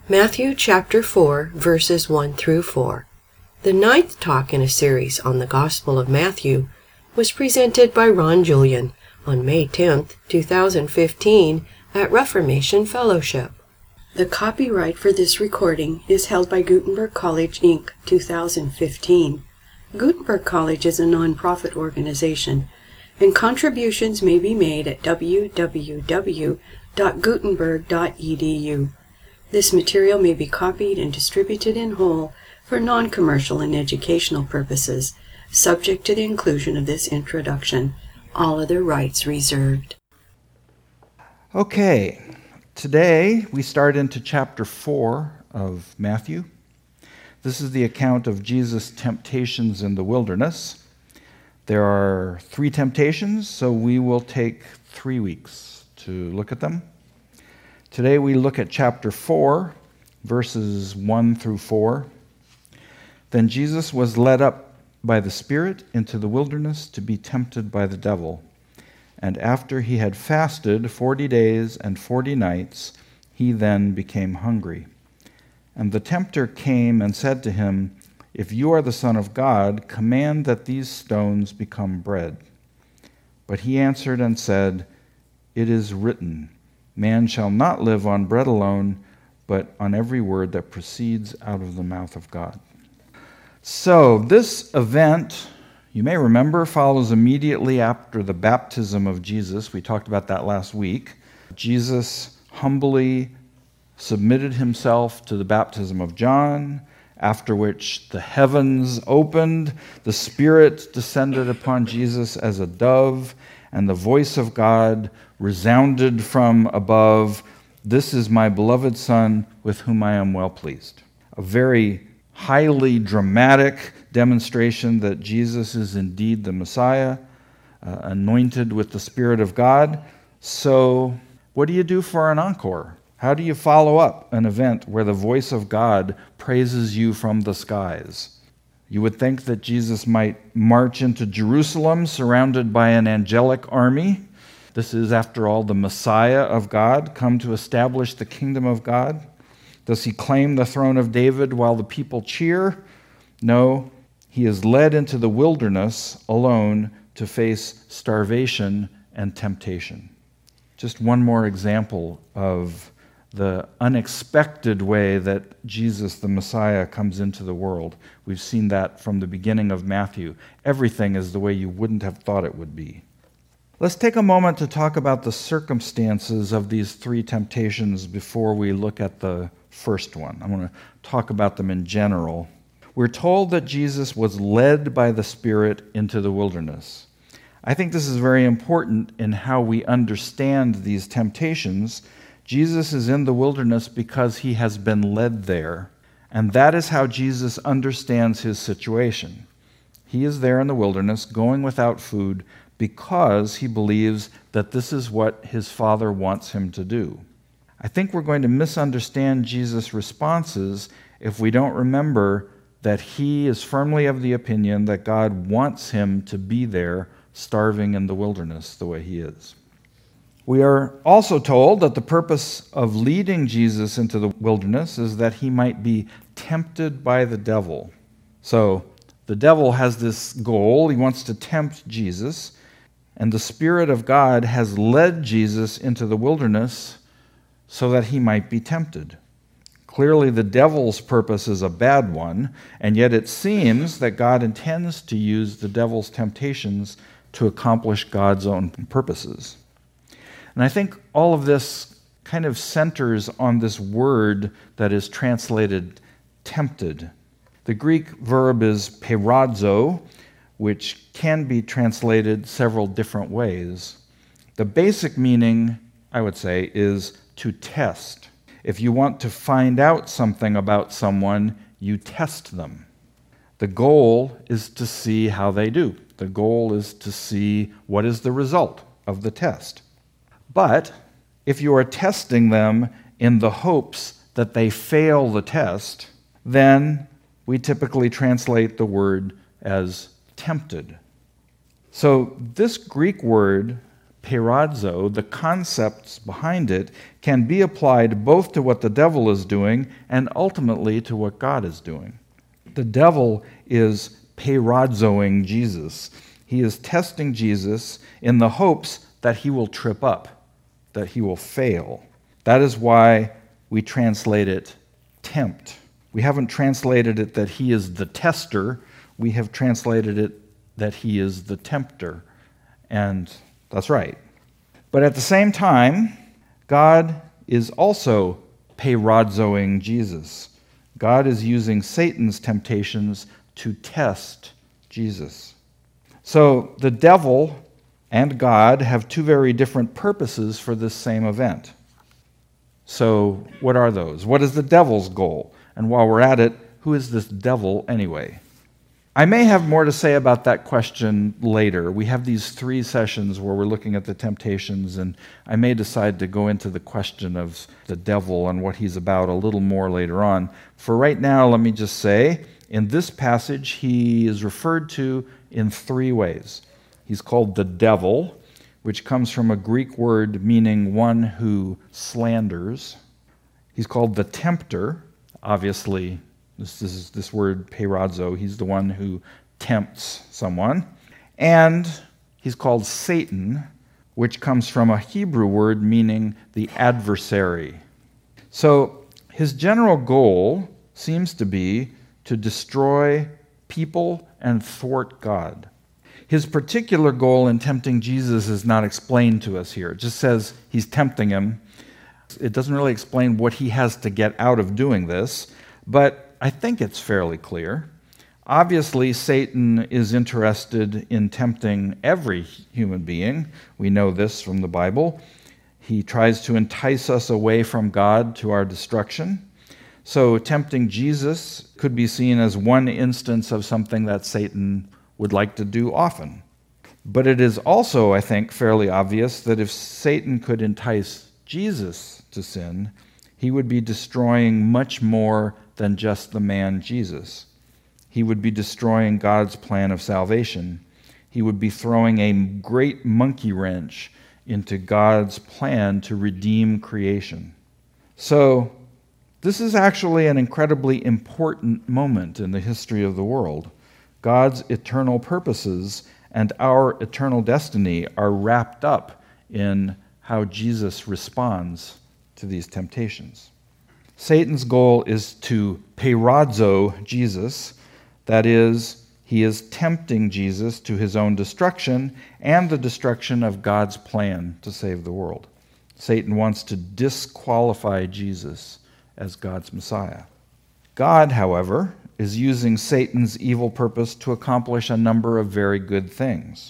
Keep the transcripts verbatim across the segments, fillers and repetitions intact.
Matthew chapter four, verses one through four. The ninth talk in a series on the Gospel of Matthew was presented by Ron Julian on May tenth, two thousand fifteen at Reformation Fellowship. The copyright for this recording is held by Gutenberg College, Incorporated, two thousand fifteen. Gutenberg College is a non-profit organization, and contributions may be made at w w w dot gutenberg dot e d u. This material may be copied and distributed in whole for non-commercial and educational purposes, subject to the inclusion of this introduction. All other rights reserved. Okay, today we start into chapter four of Matthew. This is the account of Jesus' temptations in the wilderness. There are three temptations, so we will take three weeks to look at them. Today we look at chapter four, verses one through four. Then Jesus was led up by the Spirit into the wilderness to be tempted by the devil. And after he had fasted forty days and forty nights, he then became hungry. And the tempter came and said to him, "If you are the Son of God, command that these stones become bread." But he answered and said, "It is written, man shall not live on bread alone, but on every word that proceeds out of the mouth of God." So this event, you may remember, follows immediately after the baptism of Jesus. We talked about that last week. Jesus humbly submitted himself to the baptism of John, after which the heavens opened, the Spirit descended upon Jesus as a dove, and the voice of God resounded from above, "This is my beloved Son, with whom I am well pleased." A very highly dramatic demonstration that Jesus is indeed the Messiah, uh, anointed with the Spirit of God. So what do you do for an encore? How do you follow up an event where the voice of God praises you from the skies? You would think that Jesus might march into Jerusalem surrounded by an angelic army. This is, after all, the Messiah of God, come to establish the kingdom of God. Does he claim the throne of David while the people cheer? No, he is led into the wilderness alone to face starvation and temptation. Just one more example of the unexpected way that Jesus, the Messiah, comes into the world. We've seen that from the beginning of Matthew. Everything is the way you wouldn't have thought it would be. Let's take a moment to talk about the circumstances of these three temptations before we look at the first one. I want to talk about them in general. We're told that Jesus was led by the Spirit into the wilderness. I think this is very important in how we understand these temptations. Jesus is in the wilderness because he has been led there, and that is how Jesus understands his situation. He is there in the wilderness, going without food, because he believes that this is what his Father wants him to do. I think we're going to misunderstand Jesus' responses if we don't remember that he is firmly of the opinion that God wants him to be there, starving in the wilderness the way he is. We are also told that the purpose of leading Jesus into the wilderness is that he might be tempted by the devil. So the devil has this goal. He wants to tempt Jesus, and the Spirit of God has led Jesus into the wilderness so that he might be tempted. Clearly, the devil's purpose is a bad one, and yet it seems that God intends to use the devil's temptations to accomplish God's own purposes. And I think all of this kind of centers on this word that is translated tempted. The Greek verb is peirazo, which can be translated several different ways. The basic meaning, I would say, is to test. If you want to find out something about someone, you test them. The goal is to see how they do. The goal is to see what is the result of the test. But if you are testing them in the hopes that they fail the test, then we typically translate the word as tempted. So this Greek word, peirazo, the concepts behind it, can be applied both to what the devil is doing and ultimately to what God is doing. The devil is peirazoing Jesus. He is testing Jesus in the hopes that he will trip up, that he will fail. That is why we translate it tempt. We haven't translated it that he is the tester. We have translated it that he is the tempter. And that's right. But at the same time, God is also peirazoing Jesus. God is using Satan's temptations to test Jesus. So the devil and God have two very different purposes for this same event. So what are those? What is the devil's goal? And while we're at it, who is this devil anyway? I may have more to say about that question later. We have these three sessions where we're looking at the temptations, and I may decide to go into the question of the devil and what he's about a little more later on. For right now, let me just say, in this passage, he is referred to in three ways. He's called the devil, which comes from a Greek word meaning one who slanders. He's called the tempter, obviously. This, this is this word peirazo. He's the one who tempts someone. And he's called Satan, which comes from a Hebrew word meaning the adversary. So his general goal seems to be to destroy people and thwart God. His particular goal in tempting Jesus is not explained to us here. It just says he's tempting him. It doesn't really explain what he has to get out of doing this, but I think it's fairly clear. Obviously, Satan is interested in tempting every human being. We know this from the Bible. He tries to entice us away from God to our destruction. So tempting Jesus could be seen as one instance of something that Satan would like to do often. But it is also, I think, fairly obvious that if Satan could entice Jesus to sin, he would be destroying much more than just the man Jesus. He would be destroying God's plan of salvation. He would be throwing a great monkey wrench into God's plan to redeem creation. So, this is actually an incredibly important moment in the history of the world. God's eternal purposes and our eternal destiny are wrapped up in how Jesus responds to these temptations. Satan's goal is to peirazo Jesus, that is, he is tempting Jesus to his own destruction and the destruction of God's plan to save the world. Satan wants to disqualify Jesus as God's Messiah. God, however, is using Satan's evil purpose to accomplish a number of very good things.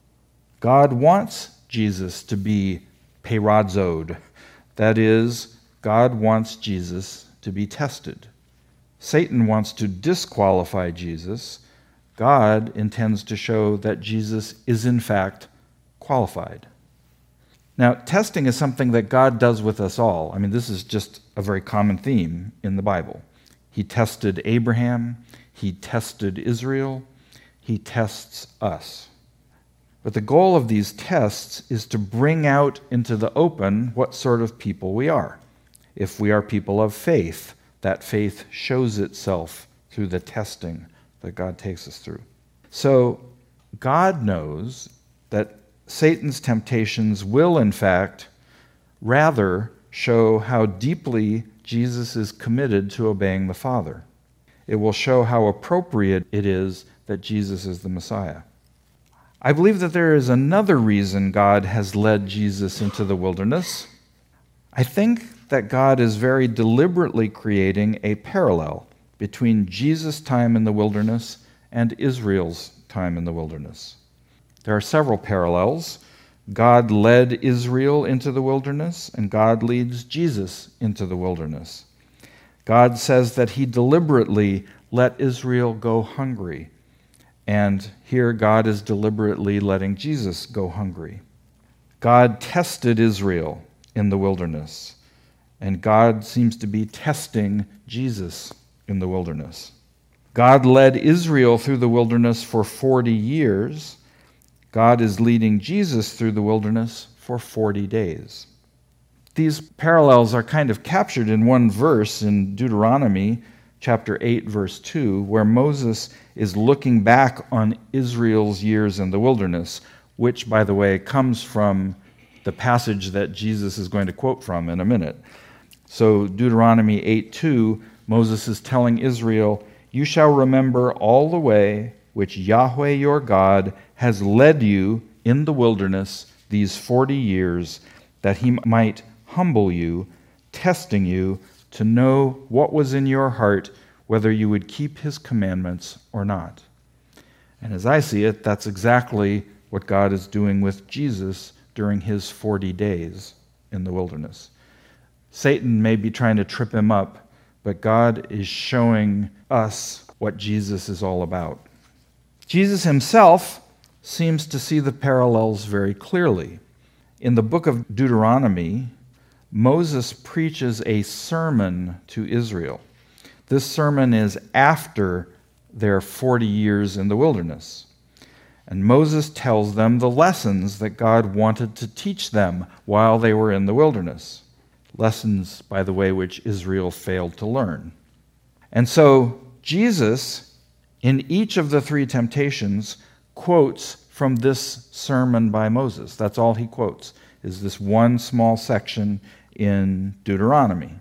God wants Jesus to be peirazoed, that is, God wants Jesus to be tested. Satan wants to disqualify Jesus. God intends to show that Jesus is in fact qualified. Now, testing is something that God does with us all. I mean, this is just a very common theme in the Bible. He tested Abraham. He tested Israel. He tests us. But the goal of these tests is to bring out into the open what sort of people we are. If we are people of faith, that faith shows itself through the testing that God takes us through. So God knows that Satan's temptations will, in fact, rather show how deeply Jesus is committed to obeying the Father. It will show how appropriate it is that Jesus is the Messiah. I believe that there is another reason God has led Jesus into the wilderness. I think that God is very deliberately creating a parallel between Jesus' time in the wilderness and Israel's time in the wilderness. There are several parallels. God led Israel into the wilderness, and God leads Jesus into the wilderness. God says that he deliberately let Israel go hungry, and here God is deliberately letting Jesus go hungry. God tested Israel in the wilderness, and God seems to be testing Jesus in the wilderness. God led Israel through the wilderness for forty years. God is leading Jesus through the wilderness for forty days. These parallels are kind of captured in one verse in Deuteronomy chapter eight, verse two, where Moses is looking back on Israel's years in the wilderness, which, by the way, comes from the passage that Jesus is going to quote from in a minute. So Deuteronomy eight two, Moses is telling Israel, "You shall remember all the way which Yahweh your God has led you in the wilderness these forty years, that he might humble you, testing you to know what was in your heart, whether you would keep his commandments or not." And as I see it, that's exactly what God is doing with Jesus during his forty days in the wilderness. Satan may be trying to trip him up, but God is showing us what Jesus is all about. Jesus himself seems to see the parallels very clearly. In the book of Deuteronomy, Moses preaches a sermon to Israel. This sermon is after their forty years in the wilderness. And Moses tells them the lessons that God wanted to teach them while they were in the wilderness. Lessons, by the way, which Israel failed to learn. And so Jesus, in each of the three temptations, quotes from this sermon by Moses. That's all he quotes, is this one small section in Deuteronomy.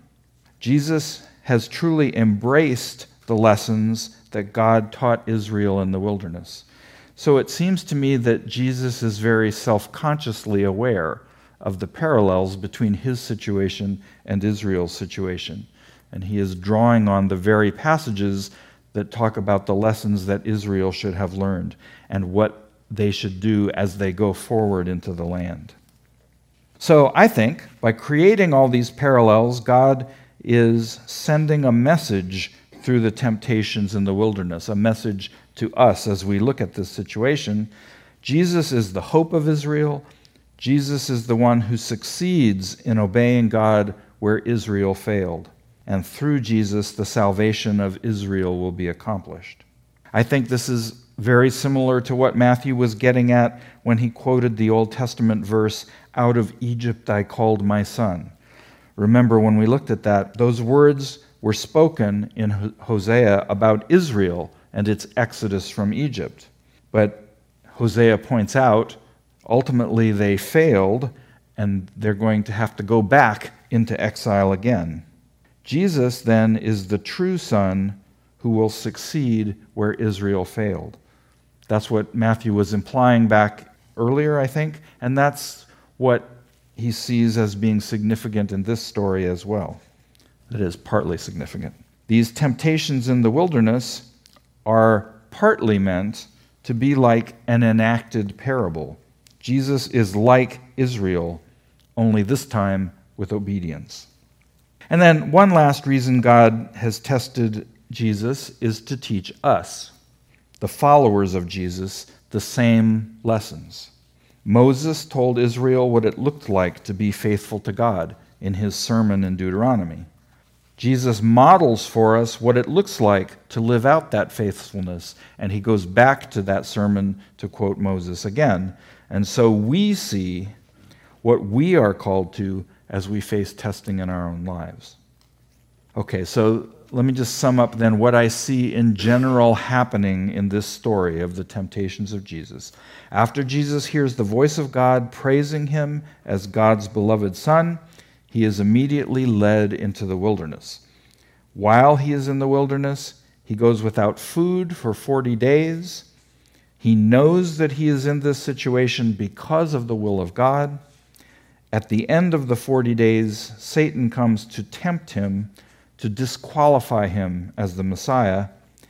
Jesus has truly embraced the lessons that God taught Israel in the wilderness. So it seems to me that Jesus is very self-consciously aware of the parallels between his situation and Israel's situation. And he is drawing on the very passages that talk about the lessons that Israel should have learned and what they should do as they go forward into the land. So I think by creating all these parallels, God is sending a message through the temptations in the wilderness, a message to us as we look at this situation. Jesus is the hope of Israel. Jesus is the one who succeeds in obeying God where Israel failed. And through Jesus, the salvation of Israel will be accomplished. I think this is very similar to what Matthew was getting at when he quoted the Old Testament verse, "Out of Egypt I called my son." Remember, when we looked at that, those words were spoken in Hosea about Israel and its exodus from Egypt. But Hosea points out, ultimately they failed, and they're going to have to go back into exile again. Jesus, then, is the true son who will succeed where Israel failed. That's what Matthew was implying back earlier, I think, and that's what he sees as being significant in this story as well. It is partly significant. These temptations in the wilderness are partly meant to be like an enacted parable. Jesus is like Israel, only this time with obedience. And then one last reason God has tested Jesus is to teach us, the followers of Jesus, the same lessons. Moses told Israel what it looked like to be faithful to God in his sermon in Deuteronomy. Jesus models for us what it looks like to live out that faithfulness, and he goes back to that sermon to quote Moses again. And so we see what we are called to as we face testing in our own lives. Okay, so let me just sum up then what I see in general happening in this story of the temptations of Jesus. After Jesus hears the voice of God praising him as God's beloved son, he is immediately led into the wilderness. While he is in the wilderness, he goes without food for forty days. He knows that he is in this situation because of the will of God. At the end of the forty days, Satan comes to tempt him, to disqualify him as the Messiah.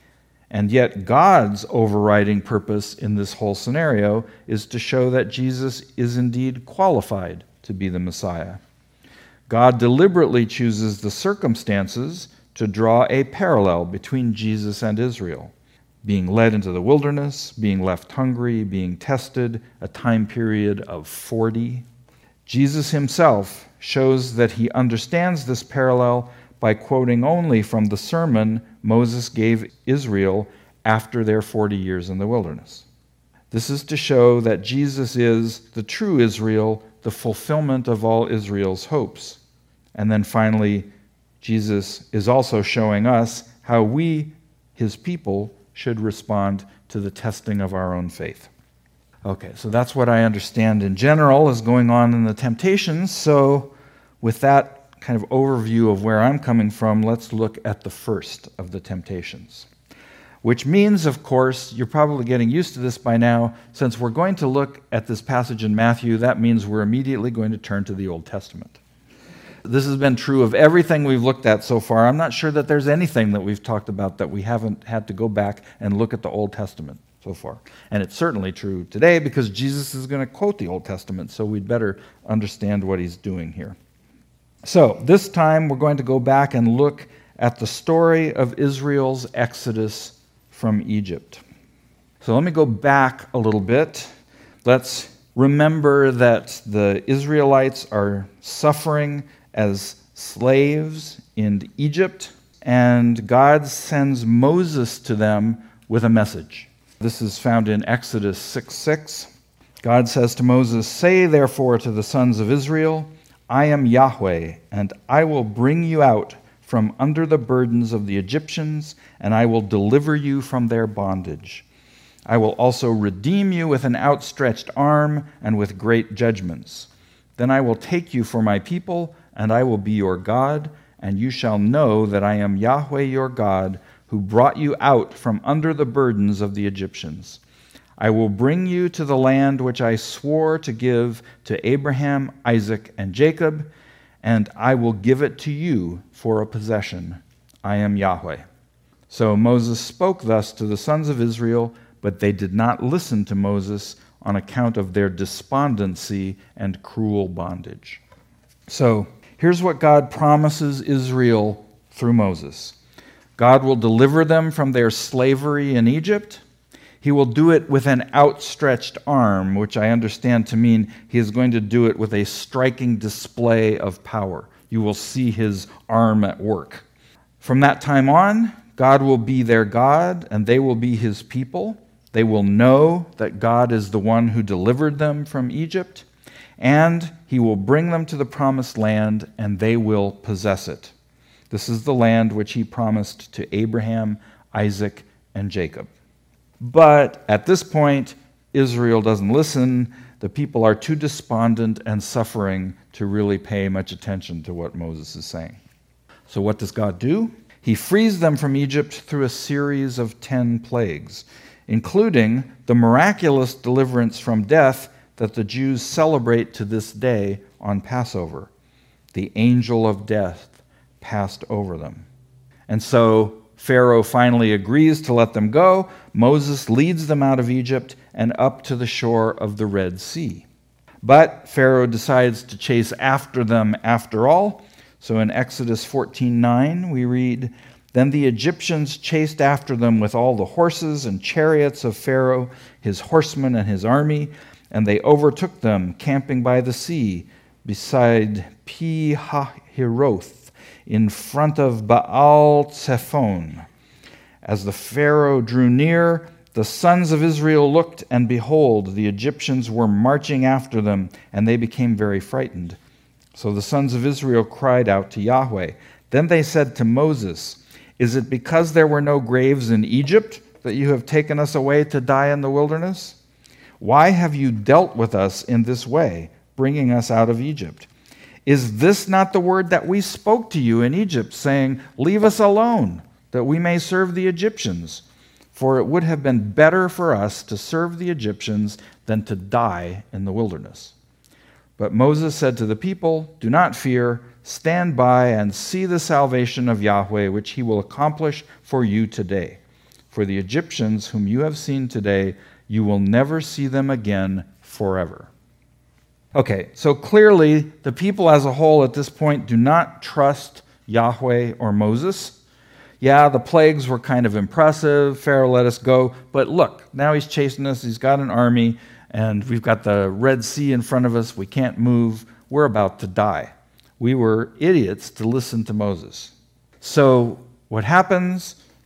And yet God's overriding purpose in this whole scenario is to show that Jesus is indeed qualified to be the Messiah. God deliberately chooses the circumstances to draw a parallel between Jesus and Israel. Being led into the wilderness, being left hungry, being tested, a time period of forty. Jesus himself shows that he understands this parallel by quoting only from the sermon Moses gave Israel after their forty years in the wilderness. This is to show that Jesus is the true Israel, the fulfillment of all Israel's hopes. And then finally, Jesus is also showing us how we, his people, should respond to the testing of our own faith. Okay, so that's what I understand in general is going on in the temptations. So with that kind of overview of where I'm coming from, let's look at the first of the temptations. Which means, of course, you're probably getting used to this by now, since we're going to look at this passage in Matthew, that means we're immediately going to turn to the Old Testament. This has been true of everything we've looked at so far. I'm not sure that there's anything that we've talked about that we haven't had to go back and look at the Old Testament so far. And it's certainly true today because Jesus is going to quote the Old Testament, so we'd better understand what he's doing here. So this time we're going to go back and look at the story of Israel's exodus from Egypt. So let me go back a little bit. Let's remember that the Israelites are suffering as slaves in Egypt, and God sends Moses to them with a message. This is found in Exodus six six. God says to Moses, "Say therefore to the sons of Israel, I am Yahweh, and I will bring you out from under the burdens of the Egyptians, and I will deliver you from their bondage. I will also redeem you with an outstretched arm and with great judgments. Then I will take you for my people, and I will be your God, and you shall know that I am Yahweh your God, who brought you out from under the burdens of the Egyptians. I will bring you to the land which I swore to give to Abraham, Isaac, and Jacob, and I will give it to you for a possession. I am Yahweh." So Moses spoke thus to the sons of Israel, but they did not listen to Moses on account of their despondency and cruel bondage. So here's what God promises Israel through Moses. God will deliver them from their slavery in Egypt. He will do it with an outstretched arm, which I understand to mean he is going to do it with a striking display of power. You will see his arm at work. From that time on, God will be their God, and they will be his people. They will know that God is the one who delivered them from Egypt, and he will bring them to the promised land, and they will possess it. This is the land which he promised to Abraham, Isaac, and Jacob. But at this point, Israel doesn't listen. The people are too despondent and suffering to really pay much attention to what Moses is saying. So what does God do? He frees them from Egypt through a series of ten plagues, including the miraculous deliverance from death that the Jews celebrate to this day on Passover. The angel of death passed over them. And so Pharaoh finally agrees to let them go. Moses leads them out of Egypt and up to the shore of the Red Sea. But Pharaoh decides to chase after them after all. So in Exodus fourteen nine, we read, "Then the Egyptians chased after them with all the horses and chariots of Pharaoh, his horsemen and his army, and they overtook them, camping by the sea, beside Pi-hahiroth, in front of Baal-Zephon. As the Pharaoh drew near, the sons of Israel looked, and behold, the Egyptians were marching after them, and they became very frightened. So the sons of Israel cried out to Yahweh. Then they said to Moses, 'Is it because there were no graves in Egypt that you have taken us away to die in the wilderness? Why have you dealt with us in this way, bringing us out of Egypt? Is this not the word that we spoke to you in Egypt, saying, Leave us alone, that we may serve the Egyptians? For it would have been better for us to serve the Egyptians than to die in the wilderness.' But Moses said to the people, 'Do not fear, stand by and see the salvation of Yahweh, which he will accomplish for you today. For the Egyptians whom you have seen today, you will never see them again forever.'" Okay, so clearly the people as a whole at this point do not trust Yahweh or Moses. Yeah, the plagues were kind of impressive. Pharaoh let us go. But look, now he's chasing us. He's got an army, and we've got the Red Sea in front of us. We can't move. We're about to die. We were idiots to listen to Moses. So what happens?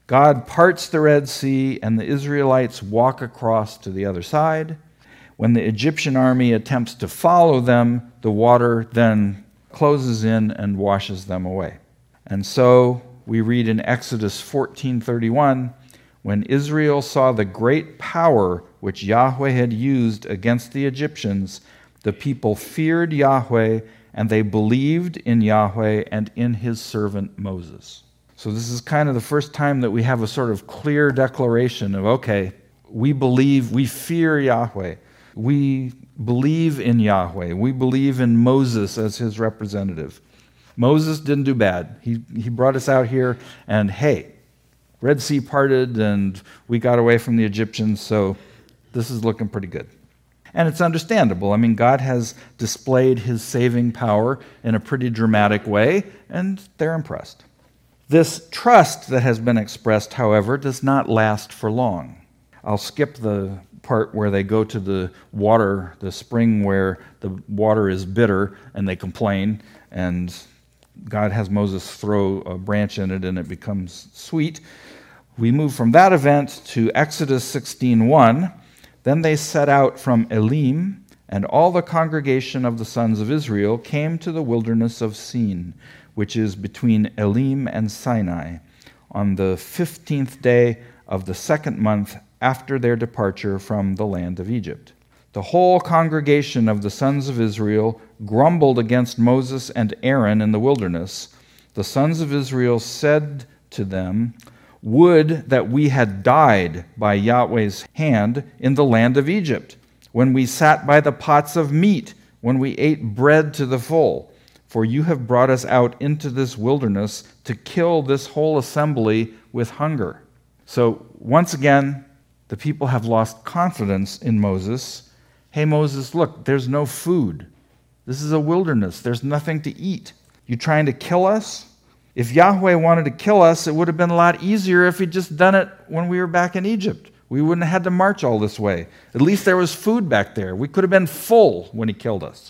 God parts the Red Sea, and the Israelites walk across to the other side. When the Egyptian army attempts to follow them, the water then closes in and washes them away. And so we read in Exodus fourteen thirty-one, when Israel saw the great power which Yahweh had used against the Egyptians, the people feared Yahweh, and they believed in Yahweh and in his servant Moses. So this is kind of the first time that we have a sort of clear declaration of, okay, we believe, we fear Yahweh. We believe in Yahweh. We believe in Moses as his representative. Moses didn't do bad. He, he brought us out here, and hey, Red Sea parted, and we got away from the Egyptians, so this is looking pretty good. And it's understandable. I mean, God has displayed his saving power in a pretty dramatic way, and they're impressed. This trust that has been expressed, however, does not last for long. I'll skip the part where they go to the water, the spring where the water is bitter, and they complain, and God has Moses throw a branch in it, and it becomes sweet. We move from that event to Exodus sixteen one. Then they set out from Elim, and all the congregation of the sons of Israel came to the wilderness of Sin, which is between Elim and Sinai, on the fifteenth day of the second month after their departure from the land of Egypt. The whole congregation of the sons of Israel grumbled against Moses and Aaron in the wilderness. The sons of Israel said to them, "Would that we had died by Yahweh's hand in the land of Egypt, when we sat by the pots of meat, when we ate bread to the full. For you have brought us out into this wilderness to kill this whole assembly with hunger." So once again, the people have lost confidence in Moses. Hey, Moses, look, there's no food. This is a wilderness. There's nothing to eat. You trying to kill us? If Yahweh wanted to kill us, it would have been a lot easier if he'd just done it when we were back in Egypt. We wouldn't have had to march all this way. At least there was food back there. We could have been full when he killed us.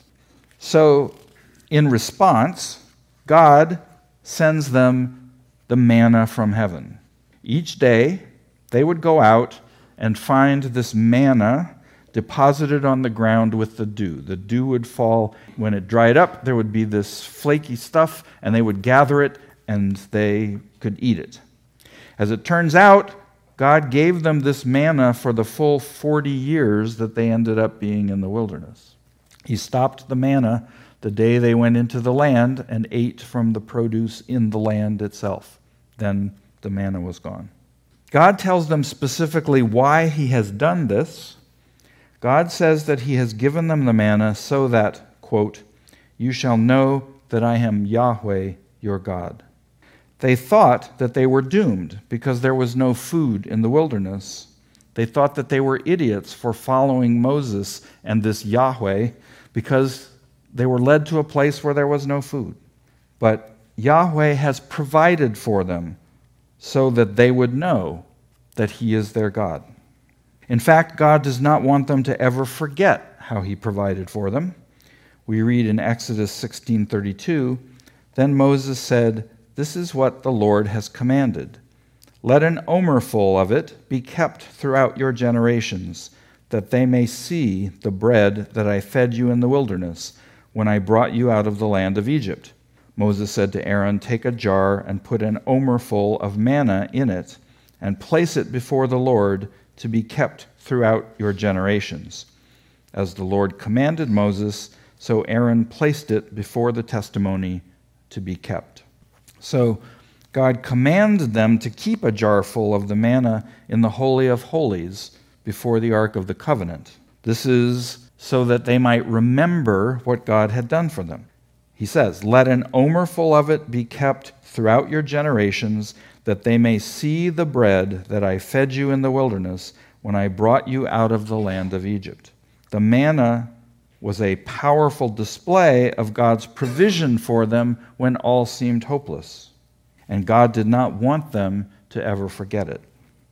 So, in response, God sends them the manna from heaven. Each day, they would go out and find this manna deposited on the ground with the dew. The dew would fall. When it dried up, there would be this flaky stuff, and they would gather it, and they could eat it. As it turns out, God gave them this manna for the full forty years that they ended up being in the wilderness. He stopped the manna the day they went into the land and ate from the produce in the land itself. Then the manna was gone. God tells them specifically why he has done this. God says that he has given them the manna so that, quote, "you shall know that I am Yahweh, your God." They thought that they were doomed because there was no food in the wilderness. They thought that they were idiots for following Moses and this Yahweh because they were led to a place where there was no food. But Yahweh has provided for them so that they would know that he is their God. In fact, God does not want them to ever forget how he provided for them. We read in Exodus sixteen thirty-two, "Then Moses said, 'This is what the Lord has commanded. Let an omerful of it be kept throughout your generations, that they may see the bread that I fed you in the wilderness, when I brought you out of the land of Egypt.' Moses said to Aaron, 'Take a jar and put an omerful of manna in it, and place it before the Lord to be kept throughout your generations.' As the Lord commanded Moses, so Aaron placed it before the testimony to be kept." So God commanded them to keep a jar full of the manna in the Holy of Holies before the Ark of the Covenant. This is so that they might remember what God had done for them. He says, "Let an omerful of it be kept throughout your generations, that they may see the bread that I fed you in the wilderness when I brought you out of the land of Egypt." The manna was a powerful display of God's provision for them when all seemed hopeless. And God did not want them to ever forget it.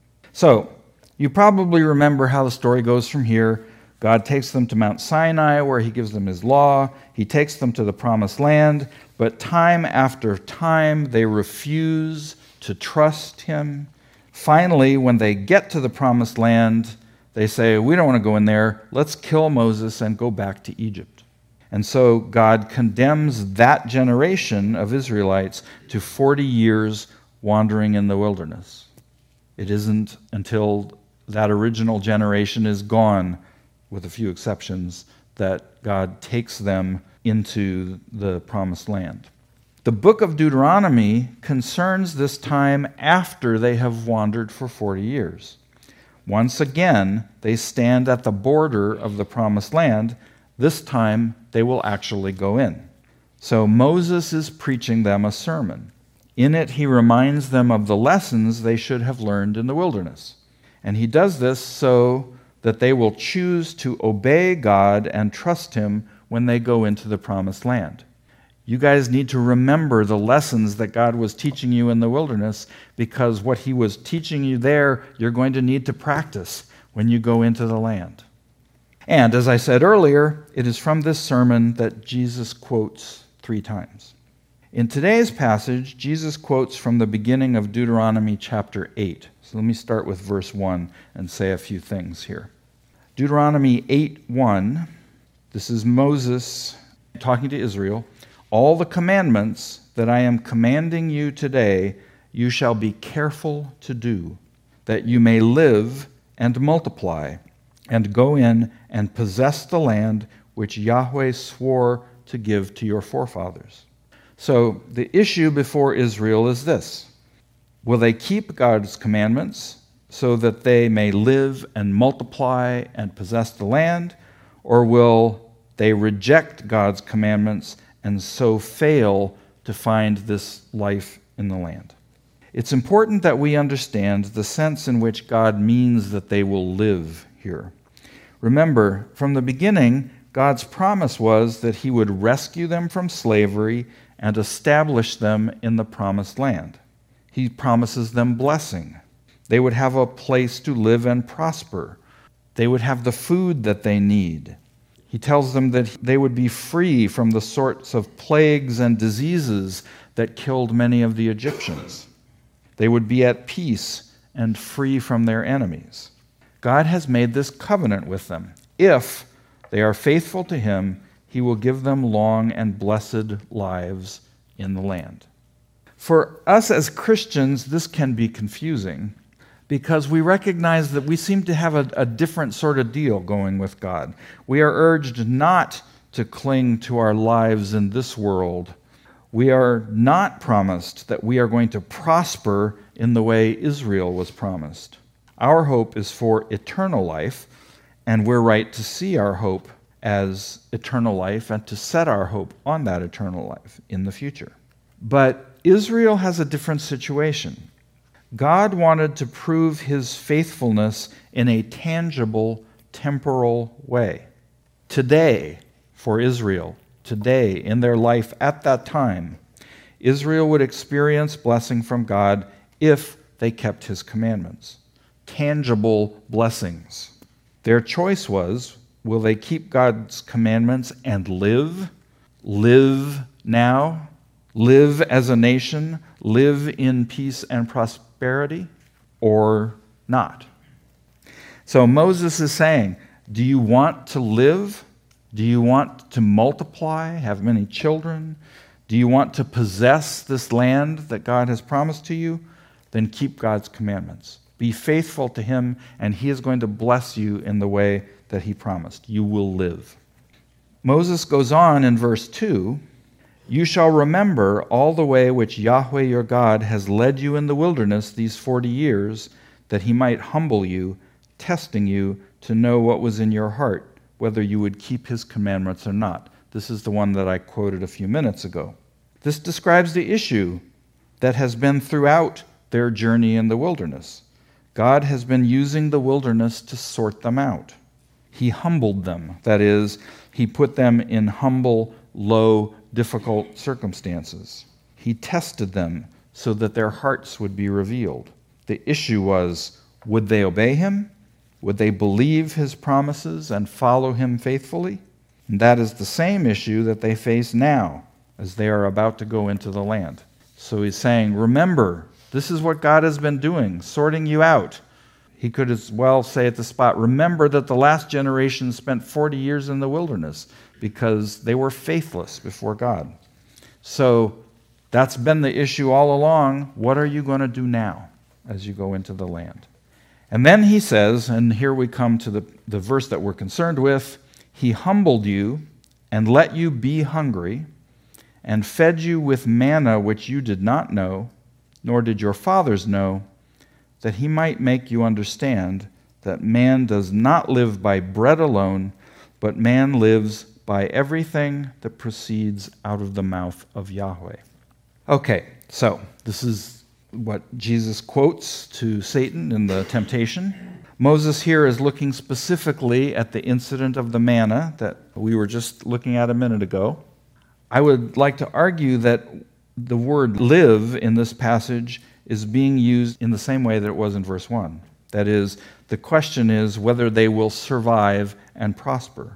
So, you probably remember how the story goes from here. God takes them to Mount Sinai, where he gives them his law. He takes them to the promised land. But time after time, they refuse to trust him. Finally, when they get to the promised land, they say, we don't want to go in there. Let's kill Moses and go back to Egypt. And so God condemns that generation of Israelites to forty years wandering in the wilderness. It isn't until that original generation is gone, with a few exceptions, that God takes them into the promised land. The book of Deuteronomy concerns this time after they have wandered for forty years. Once again, they stand at the border of the promised land. This time, they will actually go in. So Moses is preaching them a sermon. In it, he reminds them of the lessons they should have learned in the wilderness. And he does this so that they will choose to obey God and trust him when they go into the promised land. You guys need to remember the lessons that God was teaching you in the wilderness, because what he was teaching you there, you're going to need to practice when you go into the land. And as I said earlier, it is from this sermon that Jesus quotes three times. In today's passage, Jesus quotes from the beginning of Deuteronomy chapter eight. So let me start with verse one and say a few things here. Deuteronomy eight one, this is Moses talking to Israel. All the commandments that I am commanding you today, you shall be careful to do, that you may live and multiply, and go in and possess the land which Yahweh swore to give to your forefathers. So the issue before Israel is this: will they keep God's commandments so that they may live and multiply and possess the land, or will they reject God's commandments and so fail to find this life in the land? It's important that we understand the sense in which God means that they will live here. Remember, from the beginning, God's promise was that he would rescue them from slavery and establish them in the promised land. He promises them blessing. They would have a place to live and prosper. They would have the food that they need. He tells them that they would be free from the sorts of plagues and diseases that killed many of the Egyptians. They would be at peace and free from their enemies. God has made this covenant with them. If they are faithful to him, he will give them long and blessed lives in the land. For us as Christians, this can be confusing, because we recognize that we seem to have a, a different sort of deal going with God. We are urged not to cling to our lives in this world. We are not promised that we are going to prosper in the way Israel was promised. Our hope is for eternal life, and we're right to see our hope as eternal life and to set our hope on that eternal life in the future. But Israel has a different situation. God wanted to prove his faithfulness in a tangible, temporal way. Today, for Israel, today, in their life at that time, Israel would experience blessing from God if they kept his commandments. Tangible blessings. Their choice was, will they keep God's commandments and live? Live now? Live as a nation? Live in peace and prosperity? Or not? So Moses is saying, do you want to live? Do you want to multiply, have many children? Do you want to possess this land that God has promised to you? Then keep God's commandments. Be faithful to him, and he is going to bless you in the way that he promised. You will live. Moses goes on in verse two, you shall remember all the way which Yahweh your God has led you in the wilderness these forty years, that he might humble you, testing you to know what was in your heart, whether you would keep his commandments or not. This is the one that I quoted a few minutes ago. This describes the issue that has been throughout their journey in the wilderness. God has been using the wilderness to sort them out. He humbled them. That is, he put them in humble, low, difficult circumstances. He tested them so that their hearts would be revealed. The issue was, would they obey him? Would they believe his promises and follow him faithfully? And that is the same issue that they face now as they are about to go into the land. So he's saying, remember This is what God has been doing, sorting you out. He could as well say at the spot, remember that the last generation spent forty years in the wilderness because they were faithless before God. So that's been the issue all along. What are you going to do now as you go into the land? And then he says, and here we come to the, the verse that we're concerned with, he humbled you and let you be hungry and fed you with manna which you did not know, nor did your fathers know, that he might make you understand that man does not live by bread alone, but man lives by everything that proceeds out of the mouth of Yahweh. Okay, so this is what Jesus quotes to Satan in the temptation. Moses here is looking specifically at the incident of the manna that we were just looking at a minute ago. I would like to argue that the word live in this passage is being used in the same way that it was in verse one. That is, the question is whether they will survive and prosper.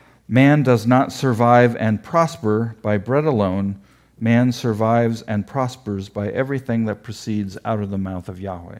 Man does not survive and prosper by bread alone. Man survives and prospers by everything that proceeds out of the mouth of Yahweh.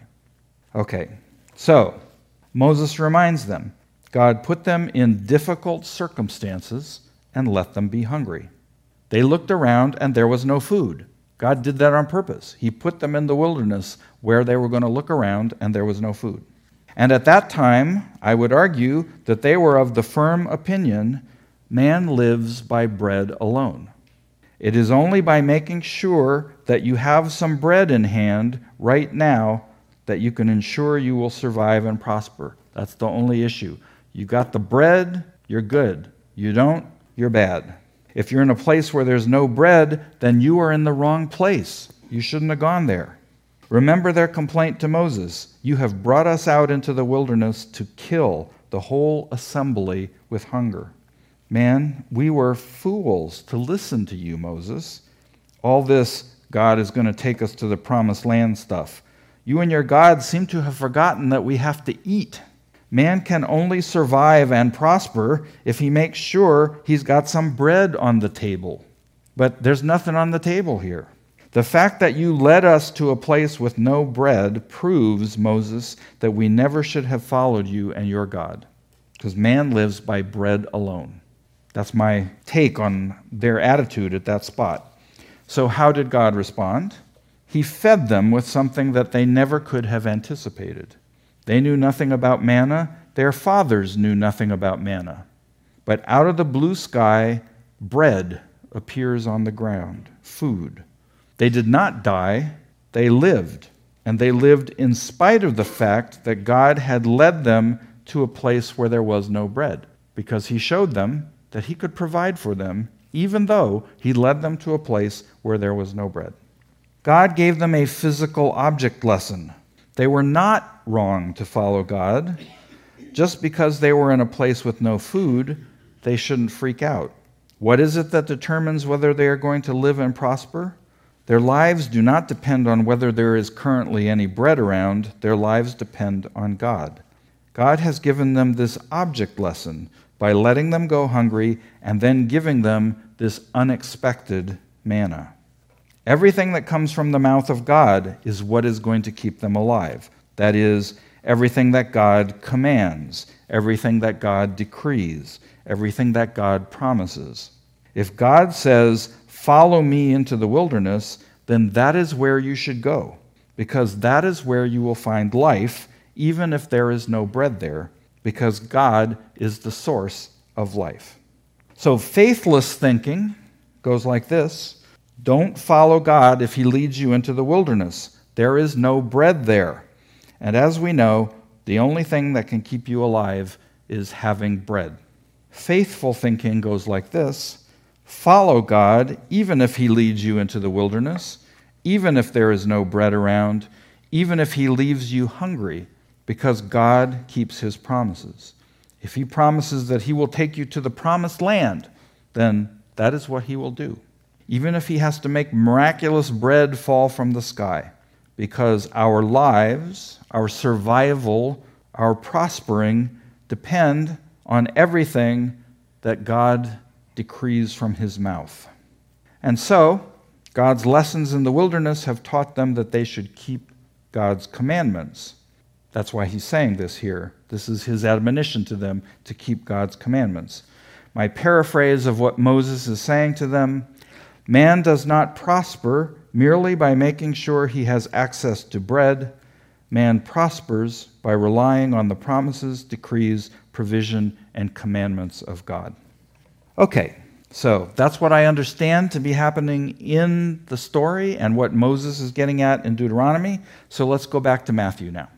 Okay, so Moses reminds them, God put them in difficult circumstances and let them be hungry. They looked around and there was no food. God did that on purpose. He put them in the wilderness where they were going to look around and there was no food. And at that time, I would argue that they were of the firm opinion, man lives by bread alone. It is only by making sure that you have some bread in hand right now that you can ensure you will survive and prosper. That's the only issue. You got the bread, you're good. You don't, you're bad. If you're in a place where there's no bread, then you are in the wrong place. You shouldn't have gone there. Remember their complaint to Moses. You have brought us out into the wilderness to kill the whole assembly with hunger. Man, we were fools to listen to you, Moses. All this, God is going to take us to the promised land stuff. You and your God seem to have forgotten that we have to eat. Man can only survive and prosper if he makes sure he's got some bread on the table. But there's nothing on the table here. The fact that you led us to a place with no bread proves, Moses, that we never should have followed you and your God, because man lives by bread alone. That's my take on their attitude at that spot. So how did God respond? He fed them with something that they never could have anticipated. They knew nothing about manna. Their fathers knew nothing about manna. But out of the blue sky, bread appears on the ground, food. They did not die, they lived. And they lived in spite of the fact that God had led them to a place where there was no bread, because he showed them that he could provide for them, even though he led them to a place where there was no bread. God gave them a physical object lesson. They were not wrong to follow God. Just because they were in a place with no food, they shouldn't freak out. What is it that determines whether they are going to live and prosper? Their lives do not depend on whether there is currently any bread around. Their lives depend on God. God has given them this object lesson by letting them go hungry and then giving them this unexpected manna. Everything that comes from the mouth of God is what is going to keep them alive. That is, everything that God commands, everything that God decrees, everything that God promises. If God says, "Follow me into the wilderness," then that is where you should go, because that is where you will find life, even if there is no bread there, because God is the source of life. So faithless thinking goes like this. Don't follow God if he leads you into the wilderness. There is no bread there. And as we know, the only thing that can keep you alive is having bread. Faithful thinking goes like this. Follow God even if he leads you into the wilderness, even if there is no bread around, even if he leaves you hungry, because God keeps his promises. If he promises that he will take you to the promised land, then that is what he will do. Even if he has to make miraculous bread fall from the sky, because our lives, our survival, our prospering depend on everything that God decrees from his mouth. And so, God's lessons in the wilderness have taught them that they should keep God's commandments. That's why he's saying this here. This is his admonition to them, to keep God's commandments. My paraphrase of what Moses is saying to them: man does not prosper merely by making sure he has access to bread. Man prospers by relying on the promises, decrees, provision, and commandments of God. Okay, so that's what I understand to be happening in the story and what Moses is getting at in Deuteronomy. So let's go back to Matthew now.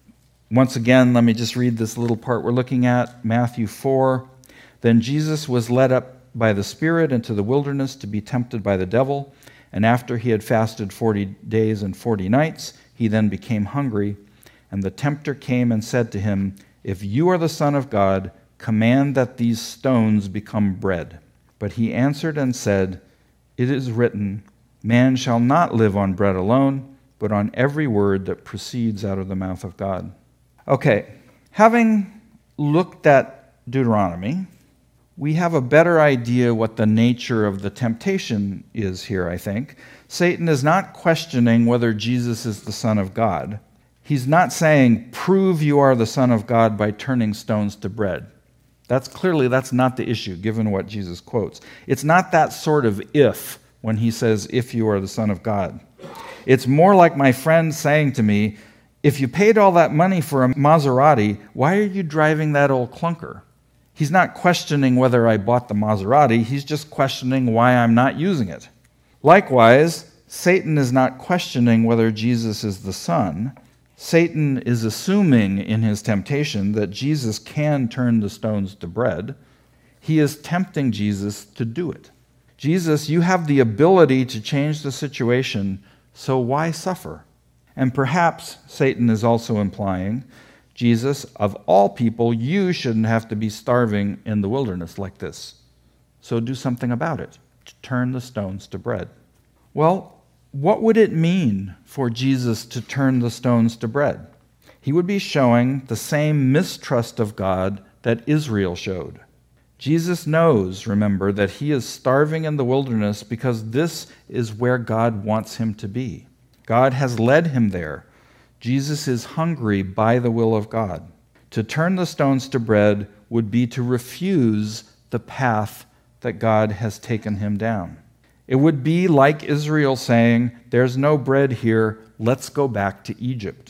Once again, let me just read this little part we're looking at, Matthew four. Then Jesus was led up by the Spirit into the wilderness to be tempted by the devil, and after he had fasted forty days and forty nights, he then became hungry. And the tempter came and said to him, if you are the Son of God, command that these stones become bread. But he answered and said, it is written, man shall not live on bread alone, but on every word that proceeds out of the mouth of God. Okay, having looked at Deuteronomy, we have a better idea what the nature of the temptation is here, I think. Satan is not questioning whether Jesus is the Son of God. He's not saying, prove you are the Son of God by turning stones to bread. That's clearly, that's not the issue, given what Jesus quotes. It's not that sort of if, when he says, if you are the Son of God. It's more like my friend saying to me, if you paid all that money for a Maserati, why are you driving that old clunker? He's not questioning whether I bought the Maserati, he's just questioning why I'm not using it. Likewise, Satan is not questioning whether Jesus is the Son. Satan is assuming in his temptation that Jesus can turn the stones to bread. He is tempting Jesus to do it. Jesus, you have the ability to change the situation, so why suffer? And perhaps Satan is also implying, Jesus, of all people, you shouldn't have to be starving in the wilderness like this. So do something about it, to turn the stones to bread. Well, what would it mean for Jesus to turn the stones to bread? He would be showing the same mistrust of God that Israel showed. Jesus knows, remember, that he is starving in the wilderness because this is where God wants him to be. God has led him there. Jesus is hungry by the will of God. To turn the stones to bread would be to refuse the path that God has taken him down. It would be like Israel saying, there's no bread here, let's go back to Egypt.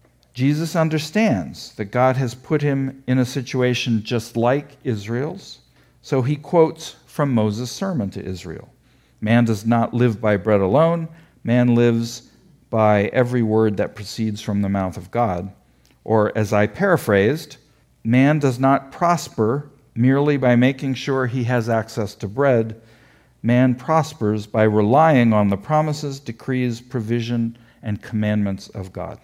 Jesus understands that God has put him in a situation just like Israel's, so he quotes from Moses' sermon to Israel. Man does not live by bread alone, man lives by every word that proceeds from the mouth of God. Or, as I paraphrased, man does not prosper merely by making sure he has access to bread. Man prospers by relying on the promises, decrees, provision, and commandments of God.